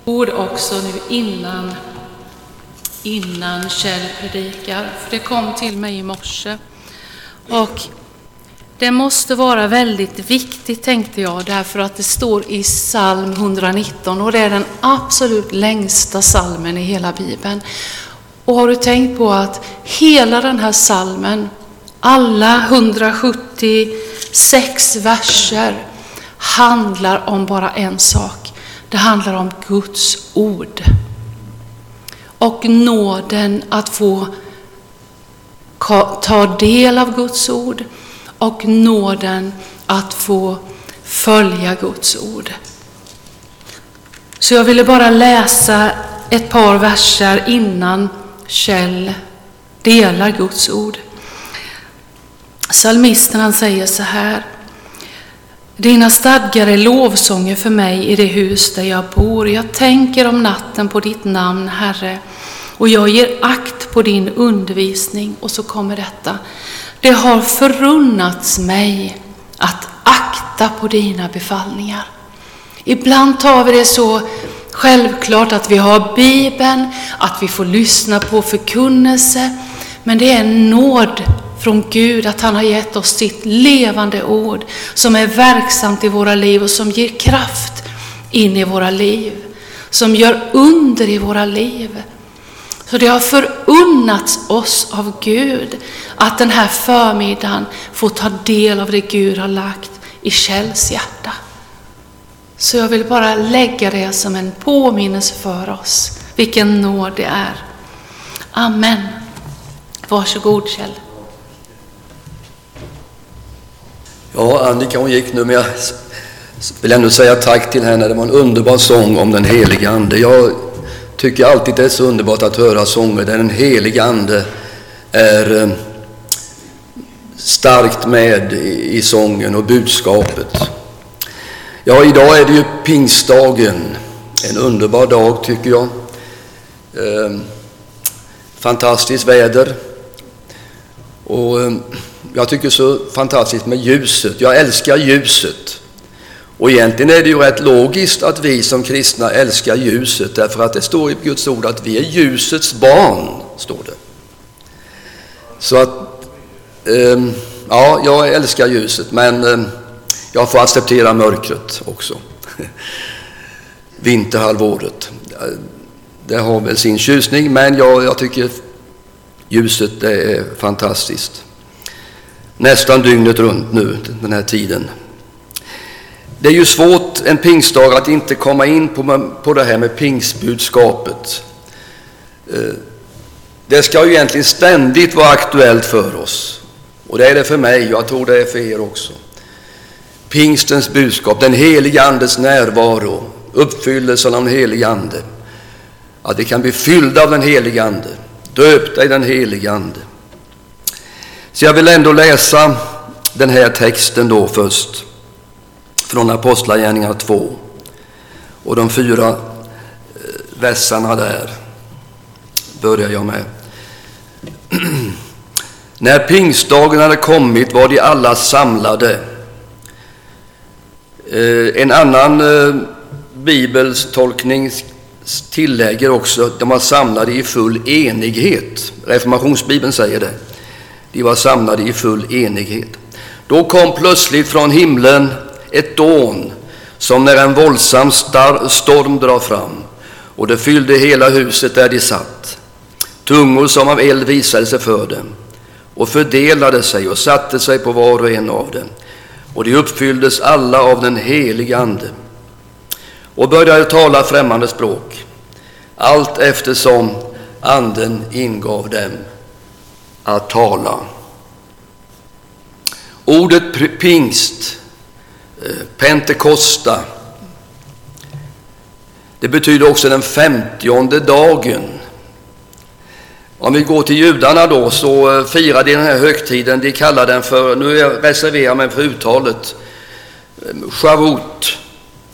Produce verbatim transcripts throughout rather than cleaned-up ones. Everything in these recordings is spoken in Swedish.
ord också nu innan, innan Kjell predikar. För det kom till mig i morse. Och det måste vara väldigt viktigt, tänkte jag, därför att det står i psalm etthundranitton och det är den absolut längsta psalmen i hela Bibeln. Och har du tänkt på att hela den här psalmen, alla hundrasjuttiosex verser, handlar om bara en sak. Det handlar om Guds ord. Och nåden att få ta del av Guds ord. Och nåden att få följa Guds ord. Så jag ville bara läsa ett par verser innan Kjell delar Guds ord. Psalmisten, han säger så här: dina stadgar är lovsånger för mig i det hus där jag bor. Jag tänker om natten på ditt namn, Herre, och jag ger akt på din undervisning. Och så kommer detta: det har förunnats mig att akta på dina befallningar. Ibland tar vi det så självklart att vi har Bibeln, att vi får lyssna på förkunnelse. Men det är en nåd från Gud att han har gett oss sitt levande ord som är verksamt i våra liv och som ger kraft in i våra liv. Som gör under i våra liv. Så det har förunnats oss av Gud att den här förmiddagen får ta del av det Gud har lagt i Kjells hjärta. Så jag vill bara lägga det som en påminnelse för oss. Vilken nåd det är. Amen. Varsågod, Kjell. Ja, Annika, hon gick nu, men jag vill ändå säga tack till henne. Det var en underbar sång om den heliga ande. Jag tycker alltid det är så underbart att höra sånger där den heliga ande är starkt med i sången och budskapet. Ja, idag är det ju pingstdagen. En underbar dag, tycker jag. Eh, fantastiskt väder. Och eh, jag tycker så fantastiskt med ljuset. Jag älskar ljuset. Och egentligen är det ju rätt logiskt att vi som kristna älskar ljuset. Därför att det står i Guds ord att vi är ljusets barn, står det. Så att, eh, ja, jag älskar ljuset, men eh, jag får acceptera mörkret också. Vinterhalvåret. Det har väl sin tjusning, men jag, jag tycker ljuset det är fantastiskt. Nästan dygnet runt nu, den här tiden. Det är ju svårt en pingstdag att inte komma in på, på det här med pingstbudskapet. Det ska ju egentligen ständigt vara aktuellt för oss. Och det är det för mig, jag tror det är för er också. Pingstens budskap, den heliga andes närvaro, uppfyllelsen av den heliga ande. Att vi kan bli fyllda av den heliga ande, döpta i den heliga ande. Så jag vill ändå läsa den här texten då först. Från Apostlagärningarna två. Och de fyra versarna där börjar jag med. När pingstdagen hade kommit var de alla samlade. En annan bibelstolkning tillägger också de var samlade i full enighet. Reformationsbibeln säger det. De var samlade i full enighet. Då kom plötsligt från himlen ett dån som när en våldsam star- storm drar fram, och det fyllde hela huset där de satt. Tungor som av eld visade sig för dem och fördelade sig och satte sig på var och en av dem. Och de uppfylldes alla av den heliga ande och började tala främmande språk, allt eftersom anden ingav dem att tala. Ordet pingst, Pentekosta, det betyder också den femtionde dagen. Om vi går till judarna då, så firar de den här högtiden, de kallar den för, nu reserverar jag mig för uttalet, Shavuot.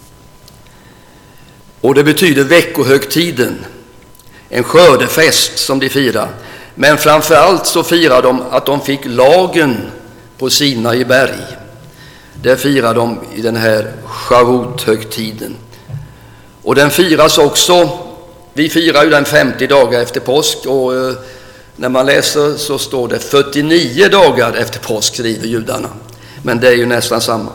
Och det betyder veckohögtiden, en skördefest som de firar. Men framför allt så firar de att de fick lagen på Sinai berg. Det firar de i den här Shavuot-högtiden. Och den firas också, vi firar ju den femtio dagar efter påsk, och eh, när man läser så står det fyrtionio dagar efter påsk, skriver judarna. Men det är ju nästan samma.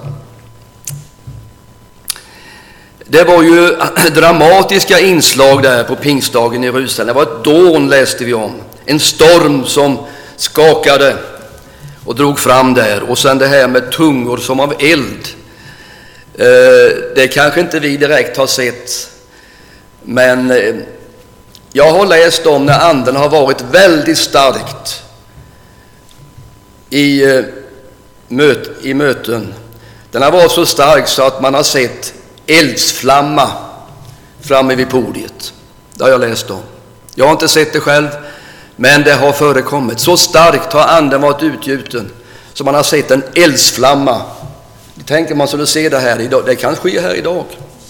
Det var ju dramatiska inslag där på pingstdagen i Jerusalem. Det var ett dån, läste vi om. En storm som skakade och drog fram där. Och sen det här med tungor som av eld. Det kanske inte vi direkt har sett. Men jag har läst om när anden har varit väldigt starkt i, möt, i möten. Den har varit så stark så att man har sett eldsflamma framme vid podiet. Det har jag läst om. Jag har inte sett det själv, men det har förekommit. Så starkt har anden varit utgjuten så man har sett en eldsflamma. Jag tänker man skulle se det här idag. Det kan ske här idag.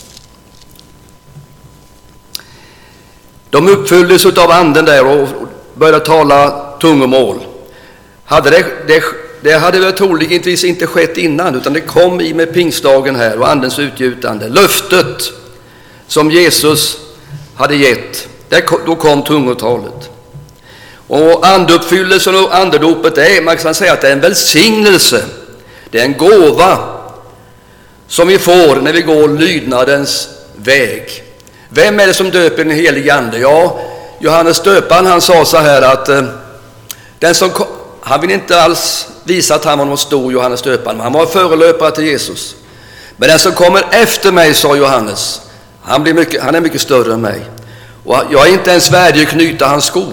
De uppfylldes av anden där och började tala tungomål. Hade det, det, det hade väl troligtvis inte skett innan, utan det kom i med pingstdagen här och andens utgjutande. Löftet som Jesus hade gett, där, då kom tungotalet. Och andeuppfyllelsen och andedopet är, man kan säga att det är en välsignelse. Det är en gåva som vi får när vi går lydnadens väg. Vem är det som döper den helige ande? Ja, Johannes döparen, han sa så här att eh, den som kom, han vill inte alls visa att han var någon stor, Johannes döparen, men han var förelöpare till Jesus. Men den som kommer efter mig, sa Johannes, han, blir mycket, han är mycket större än mig. Och jag är inte ens värdig att knyta hans skor.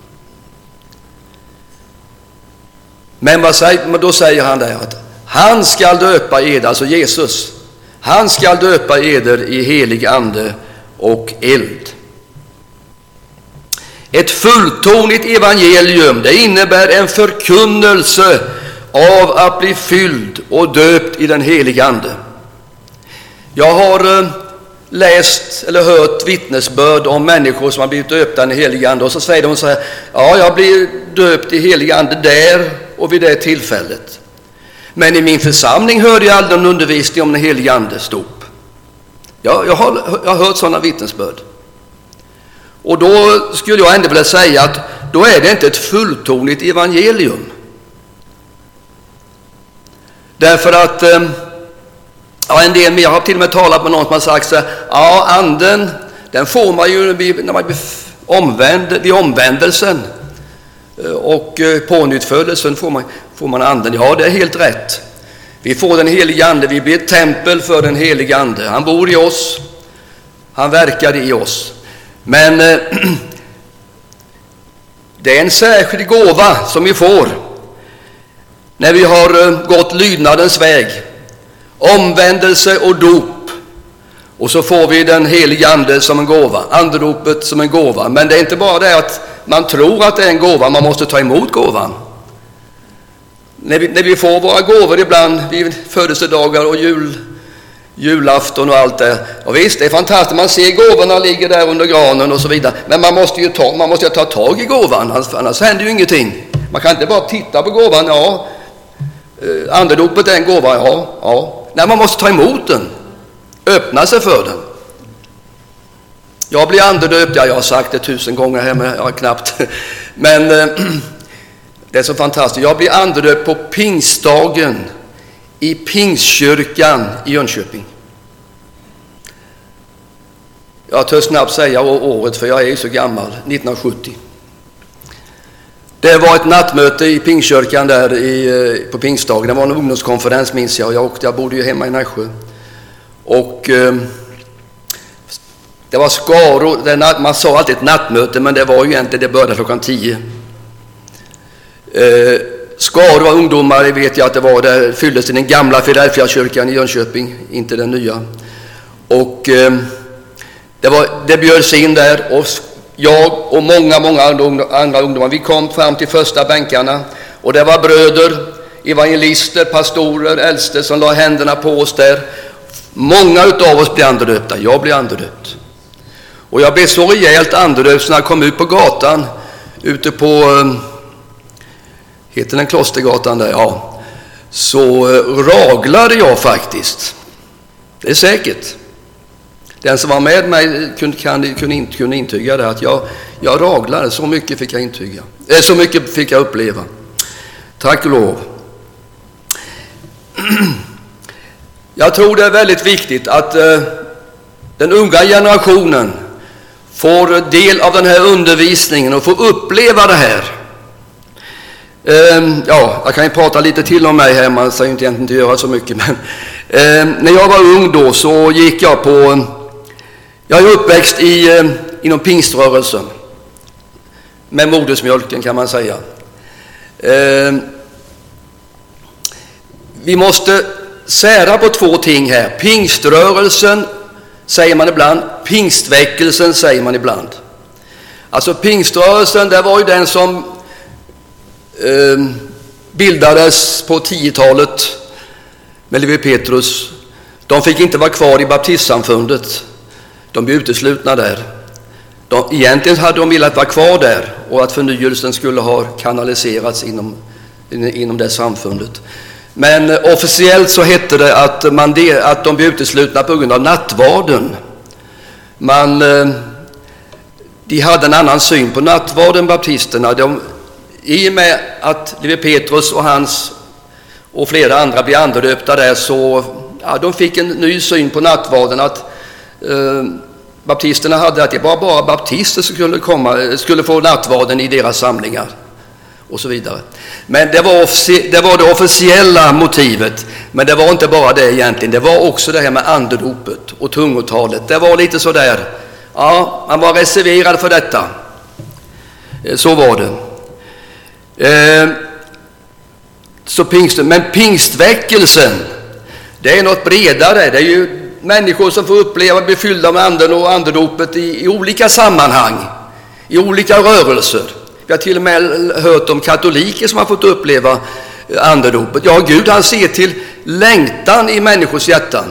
Men vad säger, men då säger han där att han ska döpa eder, alltså Jesus, han ska döpa eder i helig ande och eld. Ett fulltonigt evangelium, det innebär en förkunnelse av att bli fylld och döpt i den heliga ande. Jag har eh, läst eller hört vittnesbörd om människor som har blivit döpta i den heliga ande, och så säger de så här: ja, jag blir döpt i heliga ande där och vid det tillfället. Men i min församling hörde jag aldrig någon undervisning om den heliga ande stop. Jag, jag, har, jag har hört sådana vittnesbörd. Och då skulle jag ändå vilja säga att då är det inte ett fulltonigt evangelium. Därför att ja, en del, jag har till och med talat med någon som har sagt så här: ja, anden, den får man ju när man blir omvänd, vid omvändelsen och pånyttfödelsen får man, får man anden. Ja, det är helt rätt. Vi får den heliga ande, vi blir ett tempel för den heliga ande. Han bor i oss, han verkar i oss. Men eh, det är en särskild gåva som vi får när vi har eh, gått lydnadens väg, omvändelse och dop. Och så får vi den heliga ande som en gåva, andedopet som en gåva. Men det är inte bara det att man tror att det är en gåva, man måste ta emot gåvan. När vi, när vi får våra gåvor ibland vid födelsedagar och jul, julafton och allt det. Och visst, det är fantastiskt, man ser gåvorna ligger där under granen och så vidare. Men man måste ju ta, man måste ju ta tag i gåvan, annars, annars händer ju ingenting. Man kan inte bara titta på gåvan, ja, eh, andedopet är en gåva, ja, ja. Nej, man måste ta emot den, öppna sig för den. Jag blir andedöpt, ja, jag har sagt det tusen gånger här, men ja, knappt. Men eh, det är så fantastiskt. Jag blir andedöpt på pingstdagen i Pingstkyrkan i Jönköping. Jag törs snabbt säga året, för jag är ju så gammal, nittonhundrasjuttio. Det var ett nattmöte i Pingstkyrkan där i, på pingstdagen. Det var en ungdomskonferens, minns jag. Jag, åkte, jag bodde ju hemma i Nässjö. Och eh, det var skaror, det natt, man sa alltid ett nattmöte, men det var ju egentligen, det började klockan tio. Eh, skaror av ungdomar, vet jag att det var, där fylldes i den gamla Filadelfia-kyrkan i Jönköping, inte den nya. Och eh, det, var, det bjöds in där, och jag och många, många andra ungdomar, vi kom fram till första bänkarna, och det var bröder, evangelister, pastorer, äldste som la händerna på oss där. Många utav oss blev andedöpta, jag blev andedöpt. Och jag blev så rejält andedöpt när jag kom ut på gatan, ute på, heter den Klostergatan där, ja, så raglade jag faktiskt. Det är säkert. Den som var med mig kunde, kan, kunde, kunde intyga det, att jag, jag raglade, så mycket fick jag intyga. Eh, så mycket fick jag uppleva. Tack och lov. Jag tror det är väldigt viktigt att eh, den unga generationen får del av den här undervisningen och får uppleva det här. Eh, ja, jag kan ju prata lite till om mig här, man ska ju inte egentligen inte göra så mycket, men eh, när jag var ung då så gick jag på, jag är uppväxt i, eh, inom pingströrelsen, med modersmjölken kan man säga. Eh, vi måste sära på två ting här. Pingströrelsen säger man ibland, pingstväckelsen säger man ibland. Alltså pingströrelsen, det var ju den som eh, bildades på tiotalet med Levi Petrus. De fick inte vara kvar i baptistsamfundet. De blev uteslutna där. De, egentligen hade de velat vara kvar där och att förnyelsen skulle ha kanaliserats inom, inom det samfundet. Men officiellt så hette det att, man de, att de blev uteslutna på grund av nattvarden. Man, de hade en annan syn på nattvarden, baptisterna. De, I och med att Levi Petrus och hans och flera andra blev andedöpta där, så ja, de fick en ny syn på nattvarden. Att eh, baptisterna hade att det var bara baptister som skulle, komma, skulle få nattvarden i deras samlingar och så vidare. Men det var, offici- det var det officiella motivet. Men det var inte bara det egentligen. Det var också det här med andedopet och tungotalet. Det var lite så där. Ja, man var reserverad för detta. Så var det. Eh, så pingst, men pingstväckelsen, det är något bredare. Det är ju människor som får uppleva bli fyllda med anden och andedopet i, i olika sammanhang, i olika rörelser. Vi har till och med hört om katoliker som har fått uppleva andedopet. Ja, Gud, han ser till längtan i människors hjärtan.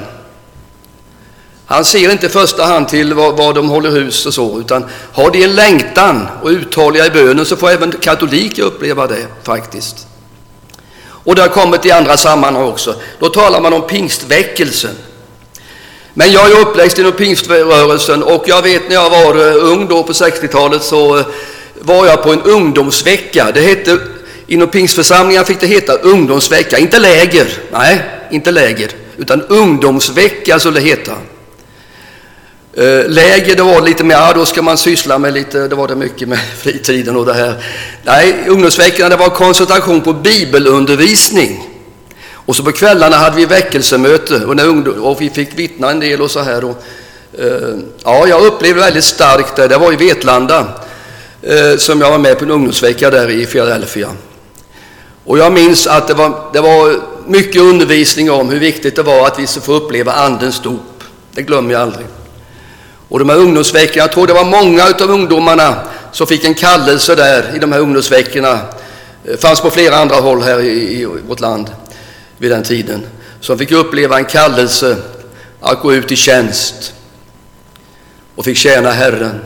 Han ser inte i första hand till vad, vad de håller hus och så, utan har de en längtan och uthålliga i bönen, så får även katoliker uppleva det faktiskt. Och det har kommit i andra sammanhang också. Då talar man om pingstväckelsen. Men jag är uppväxt inom pingströrelsen, och jag vet när jag var ung då på sextiotalet, så var jag på en ungdomsvecka. Det hette, inom pingstförsamlingen fick det heta ungdomsvecka, inte läger, nej, inte läger, utan ungdomsvecka skulle det heta. Uh, läger, det var lite mer, ja, då ska man syssla med lite, det var det mycket med fritiden och det här. Nej, ungdomsveckan, det var koncentration på bibelundervisning. Och så på kvällarna hade vi väckelsemöte, och, när ungdom, och vi fick vittna en del och så här. Och, uh, ja, jag upplevde väldigt starkt det. Det var i Vetlanda uh, som jag var med på en ungdomsvecka där i Philadelphia. Och jag minns att det var, det var mycket undervisning om hur viktigt det var att vi skulle få uppleva andens dop. Det glömmer jag aldrig. Och de här ungdomsveckorna, jag tror det var många av ungdomarna som fick en kallelse där i de här ungdomsveckorna. Det fanns på flera andra håll här i, i vårt land vid den tiden. Som fick uppleva en kallelse att gå ut i tjänst och fick tjäna Herren.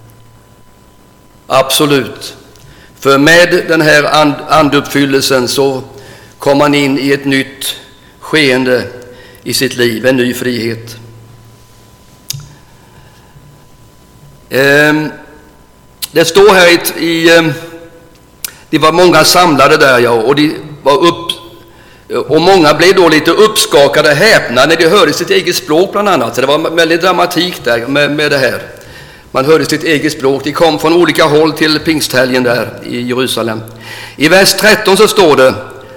Absolut. För med den här and, anduppfyllelsen så kom man in i ett nytt skeende i sitt liv, en ny frihet. Det står här i, i det var många samlade där, ja, och de var upp, och många blev då lite uppskakade, häpna när de hörde sitt eget språk bland annat. Så det var väldigt dramatik där med, med det här. Man hörde sitt eget språk. De kom från olika håll till pingsthelgen där i Jerusalem. I vers tretton så står det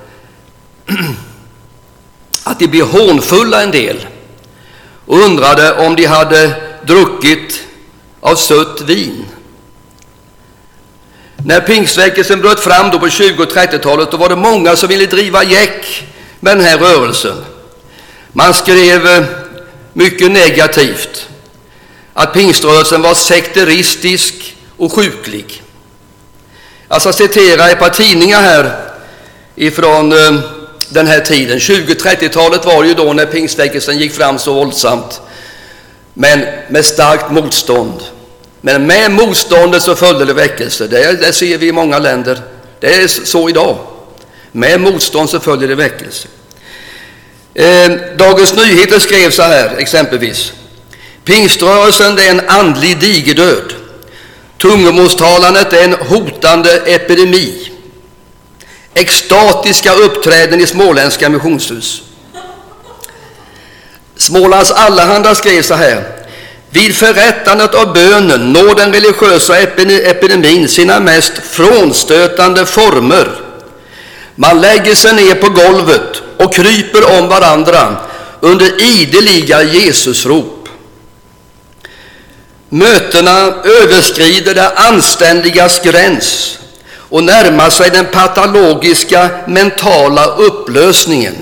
att de blev hånfulla en del och undrade om de hade druckit av sött vin. När pingstväckelsen bröt fram då på tjugo- och trettiotalet, då var det många som ville driva gäck med den här rörelsen. Man skrev mycket negativt att pingströrelsen var sekteristisk och sjuklig. Jag ska citera ett par tidningar här ifrån den här tiden. tjugo- och trettiotalet var ju då när pingstväckelsen gick fram så våldsamt, men med starkt motstånd. Men med motståndet så följde det väckelse. Det, det ser vi i många länder. Det är så idag. Med motstånd så följer det väckelse. Eh, Dagens Nyheter skrev så här exempelvis: Pingströrelsen är en andlig digerdöd. Tungomålstalandet är en hotande epidemi. Extatiska uppträden i småländska missionshus. Smålands Allehanda skrev så här: vid förrättandet av bönen når den religiösa epidemin sina mest frånstötande former. Man lägger sig ner på golvet och kryper om varandra under ideliga Jesusrop. Mötena överskrider det anständigas gräns och närmar sig den patologiska mentala upplösningen.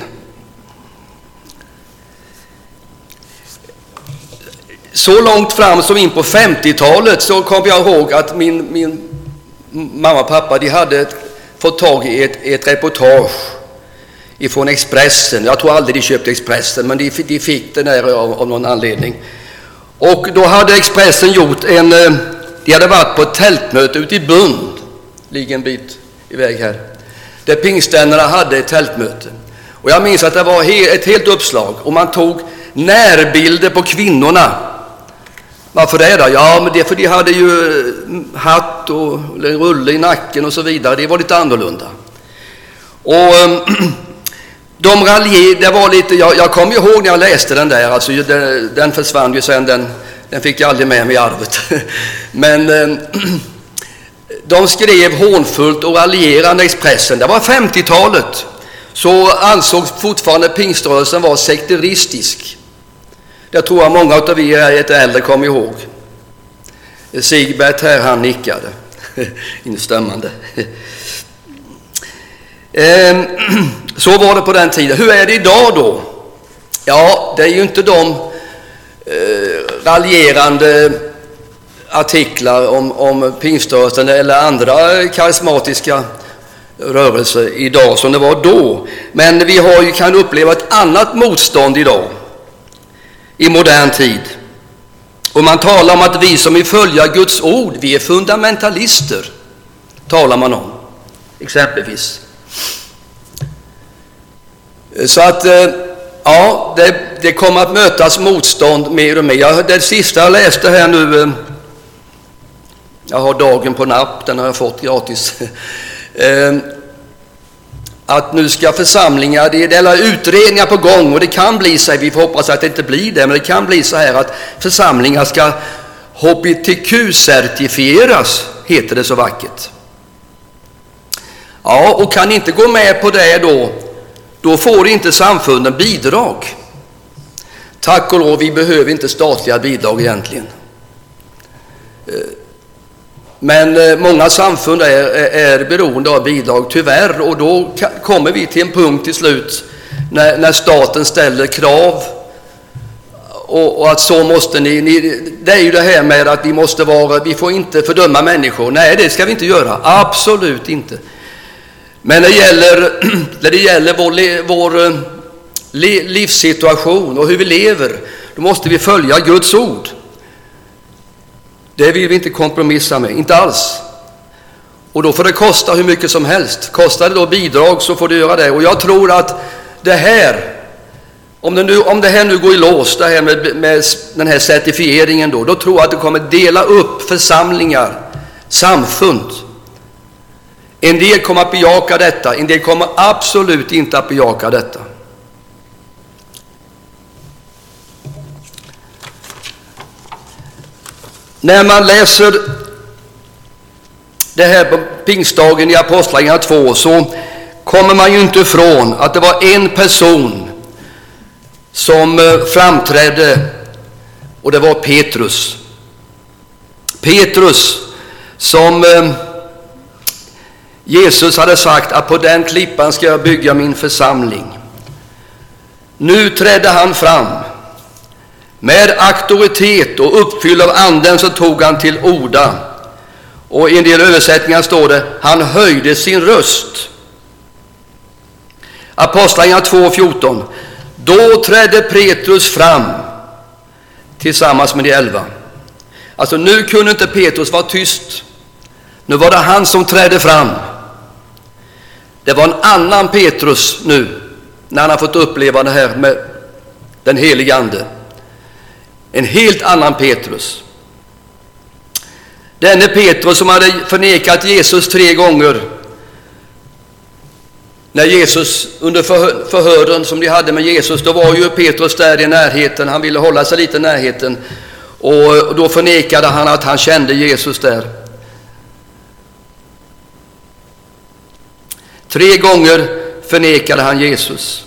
Så långt fram som in på femtiotalet så kom jag ihåg att min, min mamma och pappa de hade fått tag i ett, ett reportage ifrån Expressen. Jag tror aldrig de köpte Expressen, men de, de fick den där av, av någon anledning. Och då hade Expressen gjort en, de hade varit på ett tältmöte ute i Bund, ligger en bit iväg här, där pingstvännerna hade ett tältmöte. Och jag minns att det var ett helt uppslag och man tog närbilder på kvinnorna. Varför det då? Ja, men det är för de hade ju hatt och rulle i nacken och så vidare. Det var lite annorlunda. Och de raljer, det var lite, jag, jag kommer ihåg när jag läste den där, alltså den, den försvann ju sen, den, den fick jag aldrig med mig i arvet. Men de skrev hånfullt och raljerande Expressen. Det var femtiotalet. Så ansågs fortfarande pingströrelsen vara sekteristisk. Det tror jag många av er är ett äldre kommer ihåg. Sigbert här, han nickade instämmande. Så var det på den tiden. Hur är det idag då? Ja, det är ju inte de eh, raljerande artiklar om, om pingströrelsen eller andra karismatiska rörelser idag som det var då. Men vi har ju, kan uppleva ett annat motstånd idag i modern tid. Och man talar om att vi som vill följa Guds ord, vi är fundamentalister, talar man om exempelvis. Så att ja, det, det kommer att mötas motstånd mer och mer. Jag, det sista jag läste här nu, jag har Dagen på napp, den har jag fått gratis. Att nu ska församlingar, det är utredningar på gång och det kan bli så här, vi får hoppas att det inte blir det, men det kan bli så här att församlingar ska H B T Q-certifieras, heter det så vackert. Ja, och kan inte gå med på det då, då får inte samfunden bidrag. Tack och lov, vi behöver inte statliga bidrag egentligen. Men många samfund är, är beroende av bidrag, tyvärr, och då kommer vi till en punkt till slut när, när staten ställer krav och, och att så måste ni, ni, det är ju det här med att vi måste vara, vi får inte fördöma människor. Nej, det ska vi inte göra, absolut inte. Men när det gäller, när det gäller vår, vår livssituation och hur vi lever, då måste vi följa Guds ord. Det vill vi inte kompromissa med, inte alls. Och då får det kosta hur mycket som helst. Kostar det då bidrag så får du göra det. Och jag tror att det här, om det, nu, om det här nu går i lås, det här med, med den här certifieringen då, då tror jag att det kommer dela upp församlingar, samfund. En del kommer att bejaka detta, en del kommer absolut inte att bejaka detta. När man läser det här på pingstdagen i Apostlagärningarna två så kommer man ju inte ifrån att det var en person som framträdde, och det var Petrus. Petrus som Jesus hade sagt att på den klippan ska jag bygga min församling. Nu trädde han fram. Med auktoritet och uppfylld av anden så tog han till orda. Och i en del översättningar står det, han höjde sin röst. Apostlagärningarna två fjorton. Då trädde Petrus fram tillsammans med de elva. Alltså nu kunde inte Petrus vara tyst. Nu var det han som trädde fram. Det var en annan Petrus nu, när han har fått uppleva det här med den helige ande. En helt annan Petrus. Denne Petrus som hade förnekat Jesus tre gånger. När Jesus, under förhören som de hade med Jesus, då var ju Petrus där i närheten. Han ville hålla sig lite i närheten. Och då förnekade han att han kände Jesus där. Tre gånger förnekade han Jesus.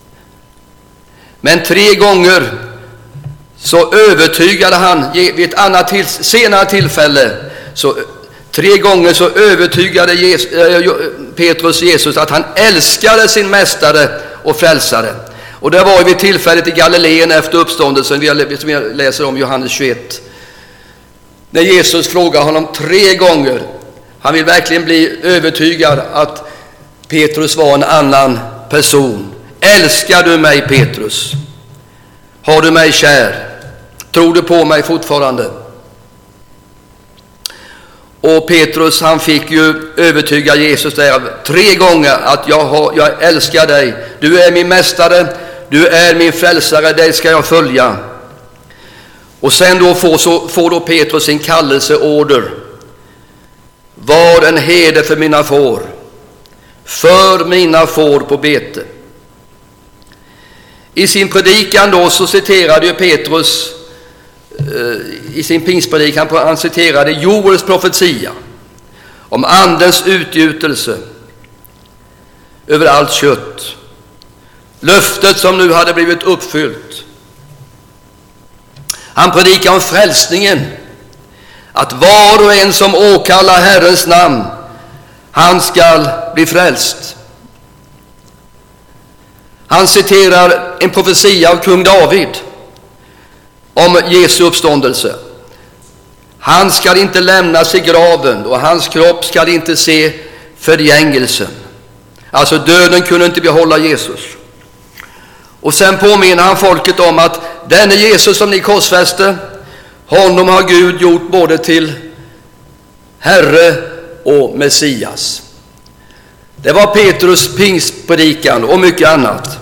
Men tre gånger så övertygade han vid ett annat till, senare tillfälle. Så tre gånger så övertygade Jesus, äh, Petrus Jesus att han älskade sin mästare och frälsare. Och det var vid tillfället i Galileen efter uppståndelsen, som vi läser om Johannes tjugoett. När Jesus frågar honom tre gånger. Han vill verkligen bli övertygad att Petrus var en annan person. Älskar du mig, Petrus? Har du mig kär? Tror du på mig fortfarande? Och Petrus, han fick ju övertyga Jesus där tre gånger att jag, har, jag älskar dig. Du är min mästare, du är min frälsare, dig ska jag följa. Och sen då får, så, får då Petrus sin kallelseorder. Var en herde för mina får, för mina får på bete. I sin predikan då så citerade ju Petrus i sin pingstpredikan, han citerade Joels profetia om andens utgjutelse över allt kött. Löftet som nu hade blivit uppfyllt. Han predikade om frälsningen, att var och en som åkallar Herrens namn, han skall bli frälst. Han citerar en profetia av kung David om Jesu uppståndelse. Han skall inte lämnas i graven och hans kropp skall inte se förgängelsen. Alltså döden kunde inte behålla Jesus. Och sen påminner han folket om att denne Jesus som ni korsfäste, honom har Gud gjort både till Herre och Messias. Det var Petrus pingstpredikan och mycket annat.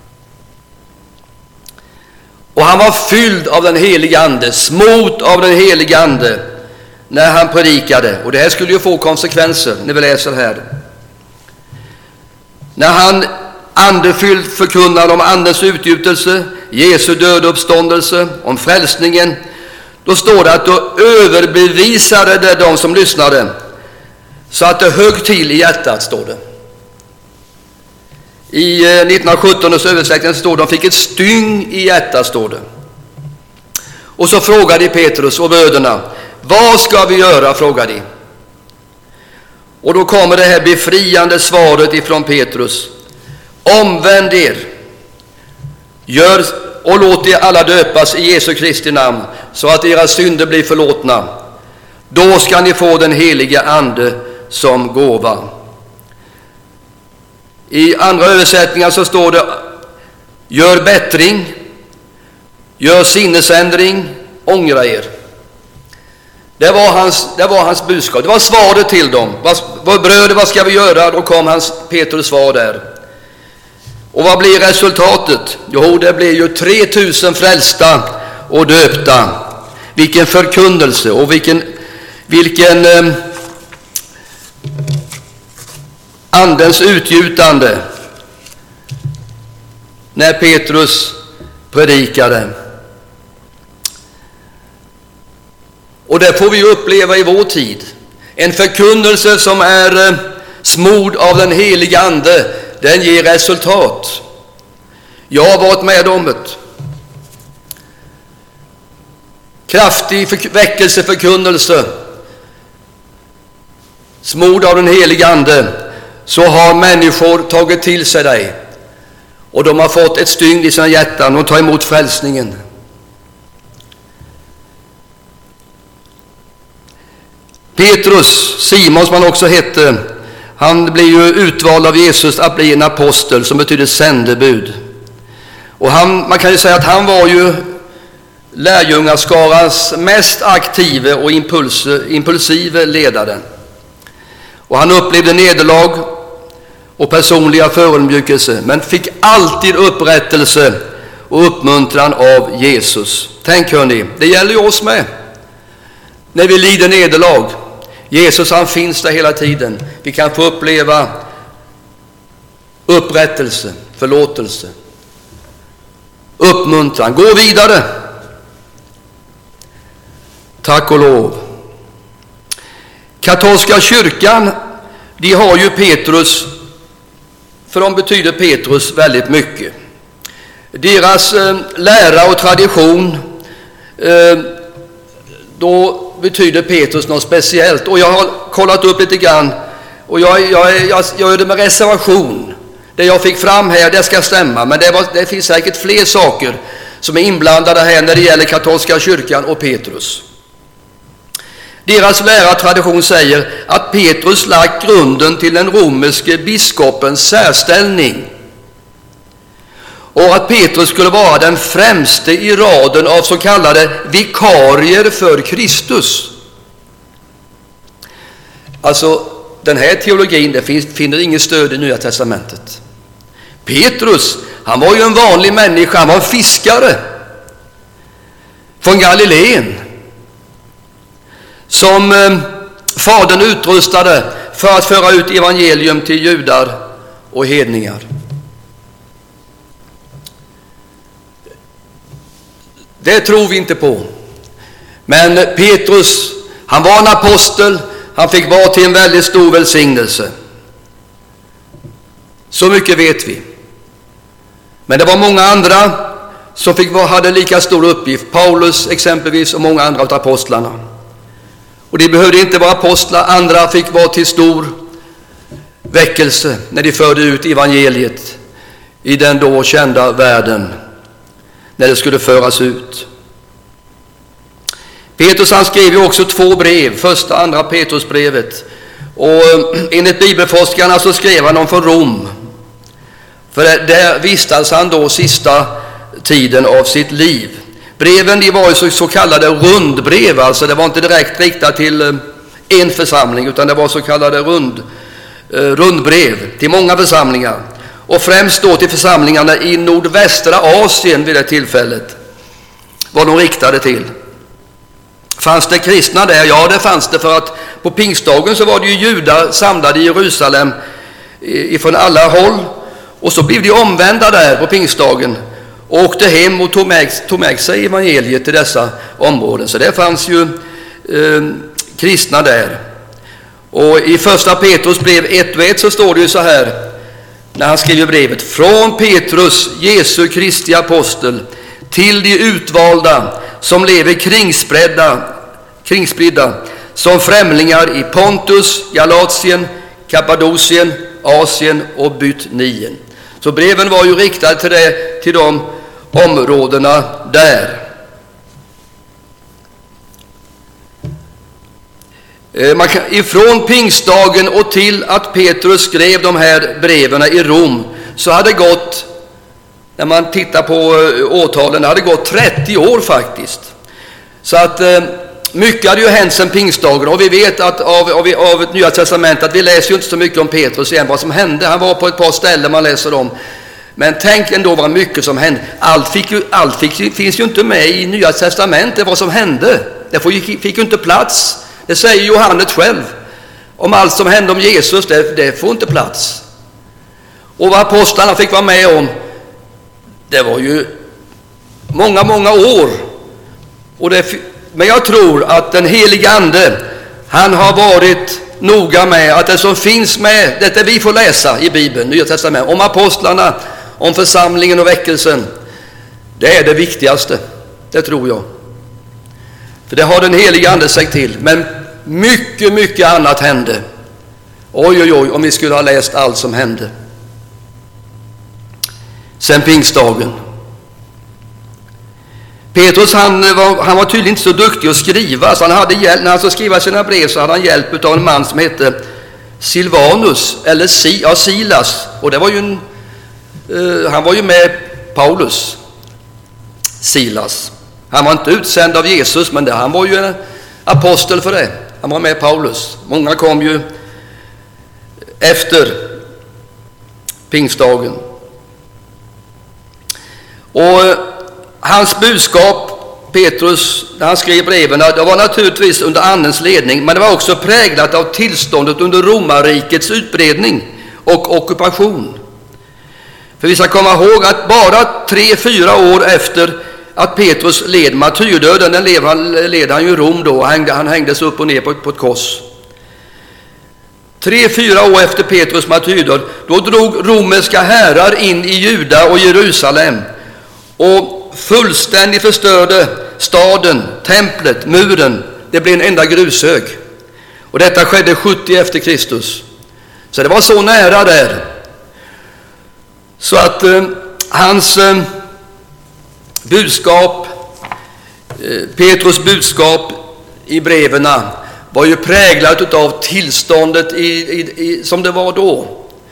Och han var fylld av den helige ande, smort av den helige ande när han predikade. Och det här skulle ju få konsekvenser när vi läser här. När han andefylld förkunnade om andens utgjutelse, Jesu död uppståndelse, om frälsningen, då står det att då överbevisade det de som lyssnade så att det högg till i hjärtat, står det. I nittonhundrasjutton års översättning står det, de fick ett styng i hjärtat, står det. Och så frågade Petrus och bröderna, vad ska vi göra, frågade de. Och då kommer det här befriande svaret ifrån Petrus. Omvänd er, gör och låt er alla döpas i Jesu Kristi namn, så att era synder blir förlåtna. Då ska ni få den heliga ande som gåva. I andra översättningar så står det, gör bättring, gör sinnesändring, ångra er. Det var hans, det var hans budskap, det var svaret till dem. Vad, vad bröder, vad ska vi göra? Då kom hans Petrus svar där. Och vad blir resultatet? Jo, det blir ju tre tusen frälsta och döpta. Vilken förkunnelse och vilken, vilken eh, andens utgjutande när Petrus predikade. Och det får vi uppleva i vår tid. En förkunnelse som är eh, smord av den heliga ande, den ger resultat. Jag har varit med om det. Kraftig väckelseförkunnelse, smord av den heliga ande, så har människor tagit till sig dig. Och de har fått ett styng i sina hjärtan och tar emot frälsningen. Petrus, Simon som han också hette, han blir ju utvald av Jesus att bli en apostel, som betyder sändebud. Och han, man kan ju säga att han var ju lärjungaskarans mest aktive och impuls, impulsive ledare. Och han upplevde nederlag och personliga förödmjukelser, men fick alltid upprättelse och uppmuntran av Jesus. Tänk hörni, det gäller ju oss med. När vi lider nederlag, Jesus han finns där hela tiden. Vi kan få uppleva upprättelse, förlåtelse, uppmuntran. Gå vidare. Tack och lov. Katolska kyrkan, de har ju Petrus, för de betyder Petrus väldigt mycket. Deras eh, lära och tradition, eh, då betyder Petrus något speciellt. Och jag har kollat upp lite grann, och jag, jag, jag, jag gör det med reservation. Det jag fick fram här, det ska stämma, men det, var, det finns säkert fler saker som är inblandade här när det gäller katolska kyrkan och Petrus. Deras lärartradition säger att Petrus lagt grunden till den romerske biskopens särställning och att Petrus skulle vara den främste i raden av så kallade vikarier för Kristus. Alltså, den här teologin, det finns, finner ingen stöd i Nya testamentet. Petrus, han var ju en vanlig människa, han var en fiskare från Galileen som eh, fadern utrustade för att föra ut evangelium till judar och hedningar. Det tror vi inte på. Men Petrus, han var en apostel, han fick vara till en väldigt stor välsignelse. Så mycket vet vi. Men det var många andra som fick vara, hade lika stor uppgift. Paulus exempelvis och många andra av apostlarna. Och de behövde inte vara apostlar, andra fick vara till stor väckelse när de förde ut evangeliet i den då kända världen, när det skulle föras ut. Petrus han skrev ju också två brev, första och andra Petrusbrevet. Och enligt bibelforskarna så skrev han dem från Rom. För där vistades han då sista tiden av sitt liv. Breven de var ju så, så kallade rundbrev, alltså det var inte direkt riktat till en församling, utan det var så kallade rund, eh, rundbrev till många församlingar. Och främst då till församlingarna i nordvästra Asien vid det tillfället var de riktade till. Fanns det kristna där? Ja, det fanns det, för att på pingstdagen så var det ju judar samlade i Jerusalem ifrån alla håll. Och så blev de omvända där på pingstdagen och åkte hem och tog med, tog med sig evangeliet till dessa områden. Så det fanns ju eh, kristna där. Och i första Petrus brev ett och ett så står det ju så här, när han skriver brevet: från Petrus, Jesu Kristi apostel, till de utvalda som lever kringspridda, kringspridda som främlingar i Pontus, Galatien, Kappadokien, Asien och Bitynien. Så breven var ju riktade till, det, till de områdena där. Man kan, ifrån pingstdagen och till att Petrus skrev de här breven i Rom, så hade gått, när man tittar på årtalen, hade gått trettio år faktiskt. Så att mycket hade ju hänt sedan pingstdagen, och vi vet att av, av, av ett Nya testament att vi läser ju inte så mycket om Petrus igen, vad som hände. Han var på ett par ställen man läser om. Men tänk ändå vad mycket som hände. Allt, fick ju, allt fick, finns ju inte med i Nya testamentet, vad som hände. Det fick, fick ju inte plats. Det säger Johannes själv. Om allt som hände om Jesus, det, det får inte plats. Och vad apostlarna fick vara med om, det var ju många, många år. Och det, men jag tror att den helige Ande, han har varit noga med att det som finns med, detta vi får läsa i Bibeln, Nya testamentet, om apostlarna, om församlingen och väckelsen, det är det viktigaste. Det tror jag. För det har den helige Ande sagt till. Men mycket, mycket annat hände. Oj, oj, oj, om vi skulle ha läst allt som hände sen pingstdagen. Petrus, han var, han var tydligen inte så duktig att skriva, så han hade hjälp, när han så skriva sina brev så hade han hjälp av en man som hette Silvanus, eller si, ja, Silas. Och det var ju en, uh, han var ju med Paulus, Silas. Han var inte utsänd av Jesus, men det, han var ju en apostel för det. Han var med Paulus. Många kom ju efter pingstdagen. Och hans budskap, Petrus, när han skrev breven, det var naturligtvis under Andens ledning, men det var också präglat av tillståndet under romarrikets utbredning och ockupation. För vi ska komma ihåg att bara tre, fyra år efter att Petrus led martyrdöden, den led han, led han ju i Rom då, han, han hängdes upp och ner på, på ett kors. Tre, fyra år efter Petrus martyrdöd, då drog romerska härar in i Juda och Jerusalem och fullständigt förstörde staden, templet, muren. Det blev en enda grushög. Och detta skedde sjuttio efter Kristus. Så det var så nära där. Så att eh, hans eh, budskap, eh, Petrus budskap i breverna var ju präglat av tillståndet i, i, i, som det var då.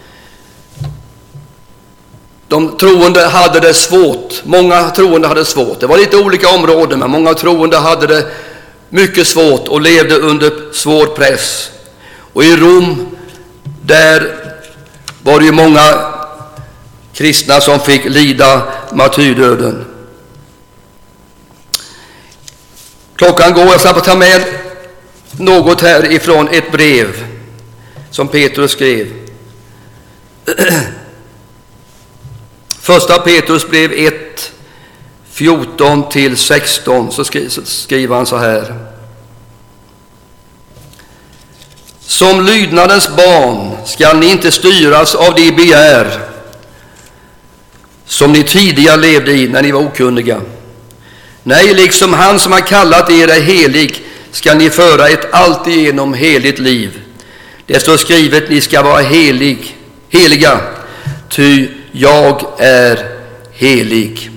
De troende hade det svårt. Många troende hade det svårt. Det var lite olika områden, men många troende hade det mycket svårt och levde under svår press. Och i Rom, där var det ju många kristna som fick lida martyrdöden. Klockan går, jag ska ta med något här ifrån ett brev som Petrus skrev. Första Petrus brev ett, fjorton till sexton, så skriver han så här. Som lydnadens barn skall ni inte styras av de begär som ni tidigare levde i när ni var okunniga. Nej, liksom han som har kallat er är helig ska ni föra ett alltigenom heligt liv. Det står skrivet, ni ska vara helig, heliga, ty jag är helig.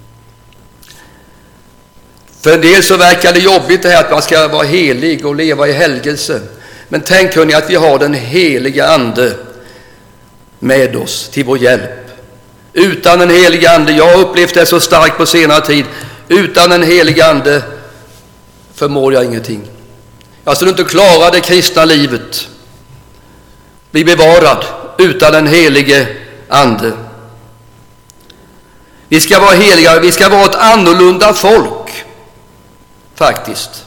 För en del så verkar det jobbigt det här att man ska vara helig och leva i helgelse. Men tänk hörni att vi har den heliga ande med oss till vår hjälp. Utan den heliga ande, jag har upplevt det så starkt på senare tid, utan den heliga ande förmår jag ingenting. Jag skulle inte klara det kristna livet, bli bevarad utan den helige ande. Vi ska vara heliga, vi ska vara ett annorlunda folk faktiskt.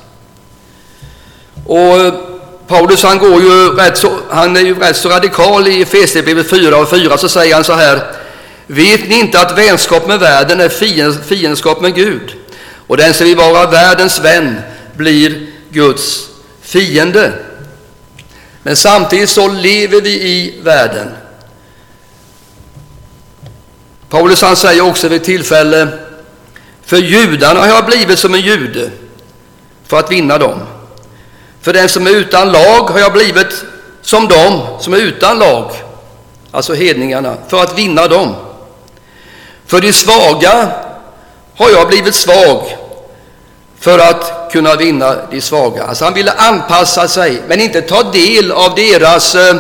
Och Paulus han går ju rätt så, han är ju rätt så radikal i Efesierbrevet fyra och fyra, så säger han så här: vet ni inte att vänskap med världen är fiendskap med Gud? Och den som vill vara världens vän blir Guds fiende. Men samtidigt så lever vi i världen. Paulus han säger också vid tillfälle: för judarna har jag blivit som en jude för att vinna dem. För den som är utan lag har jag blivit som dem som är utan lag, alltså hedningarna, för att vinna dem. För de svaga har jag blivit svag för att kunna vinna de svaga. Alltså han ville anpassa sig, men inte ta del av deras eh,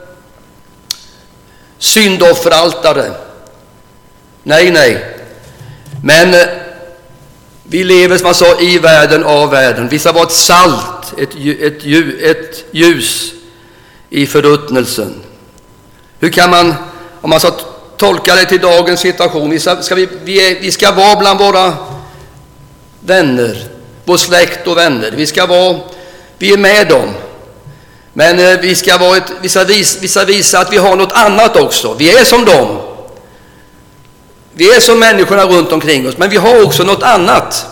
syndofferaltare. Nej, nej. Men eh, vi lever, som man sa, i världen av världen. Vi ska vara ett salt, ett, ett, ett ljus i förruttnelsen. Hur kan man, om man ska tolka det till dagens situation, vi ska, ska vi, vi, är, vi ska vara bland våra vänner, vår släkt och vänner. Vi ska vara, vi är med dem. Men eh, vi ska vara ett, vi ska visa, vi ska visa att vi har något annat också. Vi är som dem. Vi är som människorna runt omkring oss, men vi har också något annat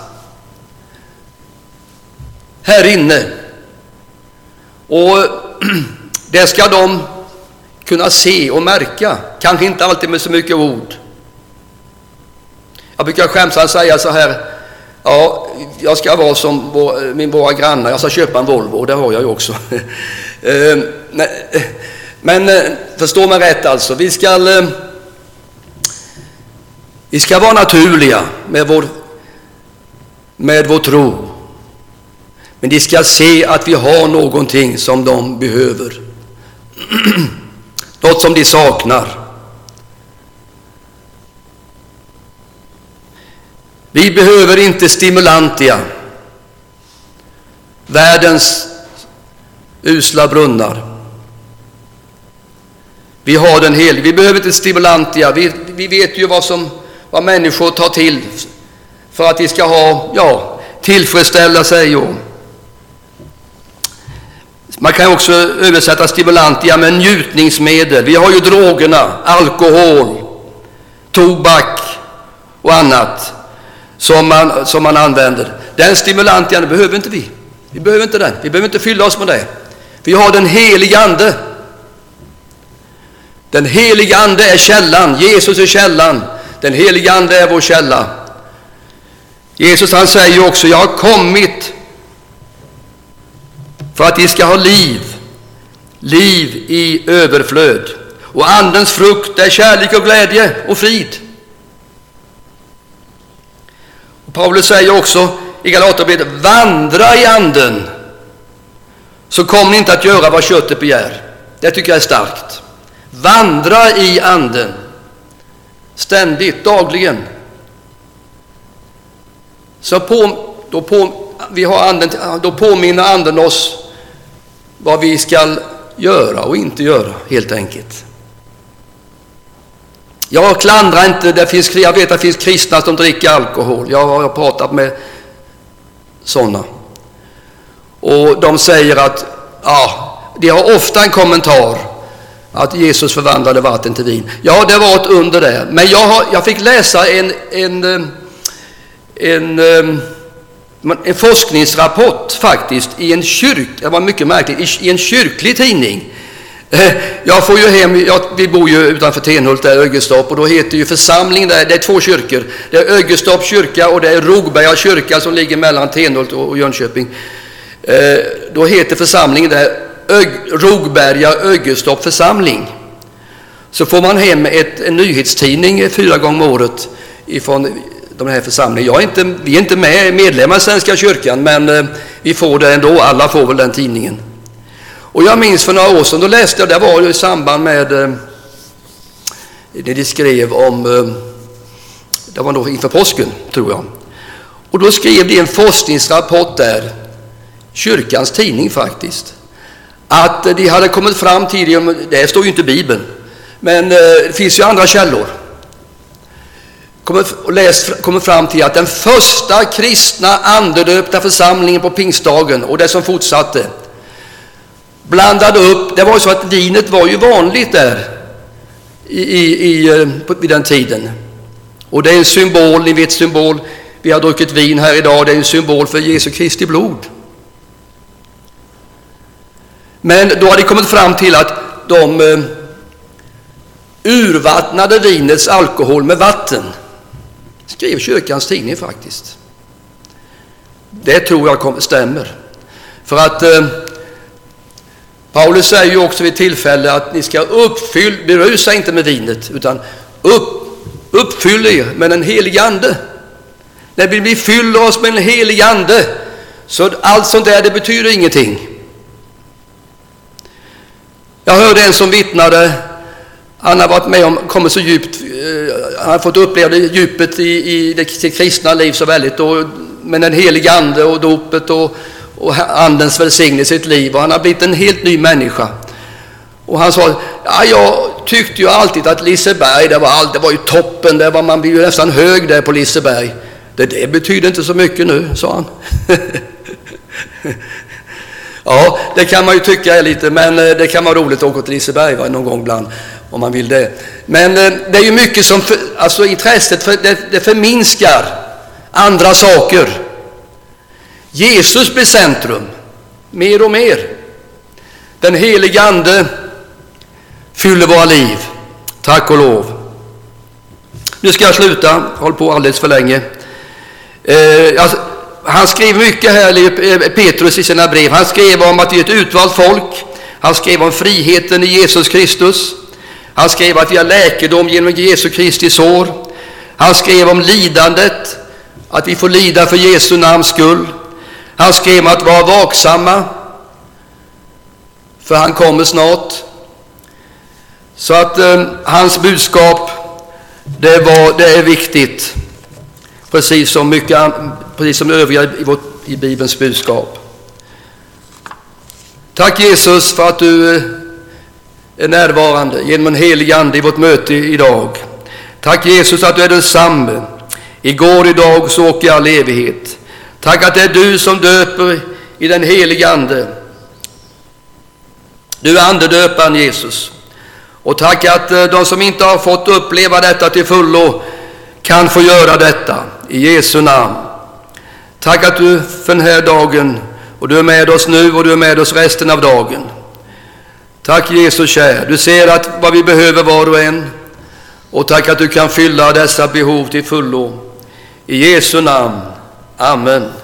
här inne. Och det ska de kunna se och märka. Kanske inte alltid med så mycket ord. Jag brukar skämtsamt säga så här: ja, jag ska vara som vår, min våra grannar. Jag ska köpa en Volvo, och det har jag ju också. Men förstå mig rätt alltså. Vi ska, vi ska vara naturliga med vår, med vår tro. Men de ska se att vi har någonting som de behöver. Något som de saknar. Vi behöver inte stimulantia, världens usla brunnar. Vi har den heliga. Vi behöver inte stimulantia. Vi, vi vet ju vad som, vad människor tar till för att de ska ha, ja, tillfredsställa sig. Och man kan också översätta stimulantia med njutningsmedel. Vi har ju drogerna, alkohol, tobak och annat som man, som man använder. Den stimulantian behöver inte vi. Vi behöver inte den. Vi behöver inte fylla oss med det. Vi har den heliga ande. Den heliga ande är källan. Jesus är källan. Den heliga ande är vår källa. Jesus, han säger också, jag har kommit för att de ska ha liv. Liv i överflöd. Och andens frukt är kärlek och glädje och frid. Och Paulus säger också i Galaterbrevet, vandra i anden, så kommer ni inte att göra vad köttet begär. Det tycker jag är starkt. Vandra i anden. Ständigt, dagligen. Så på, då, på, vi har anden, då påminner anden oss vad vi ska göra och inte göra, helt enkelt. Jag klandrar inte, det finns, jag vet att det finns kristna som dricker alkohol. Jag har pratat med sådana. Och de säger att, ja, de har ofta en kommentar att Jesus förvandlade vatten till vin. Ja, det var ett under det. Men jag, har, jag fick läsa en, en, en, en, en forskningsrapport faktiskt i en kyrk, det var mycket märkligt, i en kyrklig tidning. Jag får ju hem, jag, vi bor ju utanför Tenhult där, Ögestorp, och då heter ju församlingen där, det är två kyrkor. Det är Ögestorp kyrka och det är Rogberga kyrka som ligger mellan Tenhult och Jönköping. Eh, då heter församlingen där Ög, Rogberga Ögestorp församling. Så får man hem ett, en nyhetstidning fyra gånger om året ifrån de här församlingen. Jag är inte, vi är inte med medlemmar i Svenska kyrkan, men eh, vi får det ändå, alla får väl den tidningen. Och jag minns för några år sedan, då läste jag, det var ju i samband med eh, det de skrev om, eh, det var nog inför påsken, tror jag. Och då skrev de en forskningsrapport där, kyrkans tidning faktiskt, att eh, de hade kommit fram till, det står ju inte i Bibeln, men eh, det finns ju andra källor, kommer, och läst, kommer fram till att den första kristna andedöpta församlingen på pingstdagen och det som fortsatte, blandade upp, det var ju så att vinet var ju vanligt där i, i, i, på, vid den tiden. Och det är en symbol, ni vet symbol, vi har druckit vin här idag, det är en symbol för Jesu Kristi blod. Men då har de kommit fram till att de eh, urvattnade vinets alkohol med vatten. Skrev kyrkans tidning faktiskt. Det tror jag kom, stämmer. För att eh, Paulus säger ju också vid tillfälle att ni ska uppfylla, berusa inte med vinet, utan upp, uppfyll er med den helige ande. När vi fyller oss med den helige ande, så allt sånt där, det betyder ingenting. Jag hörde en som vittnade, han har varit med om, kommit så djupt, han har fått uppleva det djupet i, i det kristna liv så väldigt, och med den helige ande och dopet och och andens välsignelse i sitt liv, och han har blivit en helt ny människa. Och han sa, ja, jag tyckte ju alltid att Liseberg, det var, all, det var ju toppen, det var, man blir ju nästan hög där på Liseberg. Det, det betyder inte så mycket nu, sa han. Ja, det kan man ju tycka är lite, men det kan vara roligt att åka till Liseberg, va, någon gång ibland, om man vill det. Men det är ju mycket som, för, alltså intresset, för, det, det förminskar andra saker. Jesus blir centrum, mer och mer. Den helige ande fyller våra liv, tack och lov. Nu ska jag sluta, håll på alldeles för länge. Eh, alltså, han skrev mycket här, Petrus, i sina brev. Han skrev om att vi är ett utvalt folk. Han skrev om friheten i Jesus Kristus. Han skrev att vi har läkedom genom Jesu Kristi sår. Han skrev om lidandet, att vi får lida för Jesu namns skull. Han skrev att vara vaksamma, för han kommer snart. Så att eh, hans budskap, det, var, det är viktigt, precis som, mycket, precis som övriga i, vårt, i Bibelns budskap. Tack Jesus för att du är närvarande genom en helig ande i vårt möte idag. Tack Jesus att du är densamme, igår, idag och så och i all evighet. Tack att det är du som döper i den heliga ande. Du är andedöparen Jesus. Och tack att de som inte har fått uppleva detta till fullo kan få göra detta i Jesu namn. Tack att du för den här dagen, och du är med oss nu och du är med oss resten av dagen. Tack Jesus kär, du ser att vad vi behöver var och en, och tack att du kan fylla dessa behov till fullo. I Jesu namn, amen.